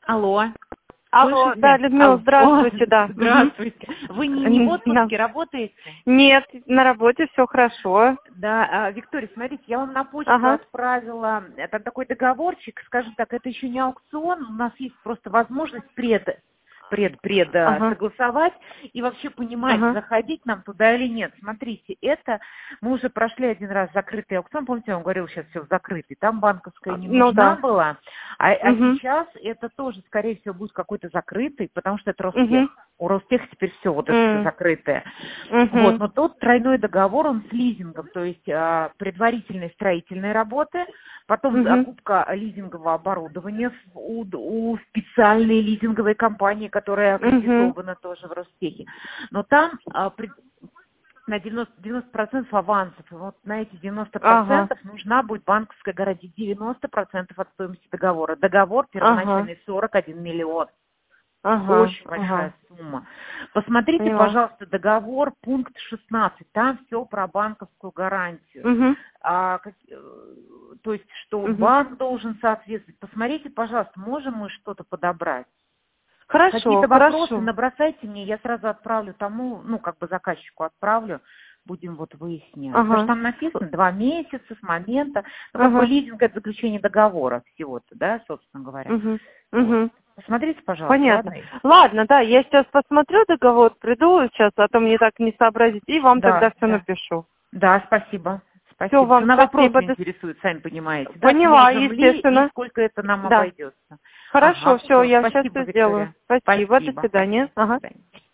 Алло. Алло, Слышите? да, Людмила, здравствуйте, да. Здравствуйте. Вы не в отпуске, работаете? Нет, на работе все хорошо. Да, Виктория, смотрите, я вам на почту отправила там такой договорчик, скажем так, это еще не аукцион, у нас есть просто возможность согласовать и вообще понимать, заходить нам туда или нет. Смотрите, это мы уже прошли один раз закрытый аукцион, помните, я вам говорила, сейчас все закрытый, там банковская не нужна была, а сейчас это тоже, скорее всего, будет какой-то закрытый, потому что это Ростех. У Ростеха теперь все вот это закрытое. Вот, но тот тройной договор, он с лизингом, то есть предварительные строительные работы, потом закупка лизингового оборудования у специальной лизинговой компании, которая аккредитована тоже в Ростехе. Но там на 90% авансов. И вот на эти 90% нужна будет банковская гарантия. 90% от стоимости договора. Договор первоначальный 41 миллион. Очень большая сумма. Посмотрите, пожалуйста, договор, пункт 16. Там все про банковскую гарантию. То есть, что банк должен соответствовать. Посмотрите, пожалуйста, можем мы что-то подобрать? Хорошо, какие-то вопросы набросайте мне, я сразу отправлю тому, заказчику отправлю, будем вот выяснять. Потому что там написано 2 месяца с момента, лизинг это заключение договора всего-то, да, собственно говоря. Вот. Посмотрите, пожалуйста. Понятно. Ладно, да, я сейчас посмотрю договор, приду сейчас, а то мне так не сообразить, и вам тогда все напишу. Да, спасибо. Все, вам на спасибо. Вопросы интересует, сами понимаете. Поняла, да, естественно. И сколько это нам обойдется. Хорошо, все, я сейчас спасибо, все сделаю. Спасибо, до свидания. До свидания.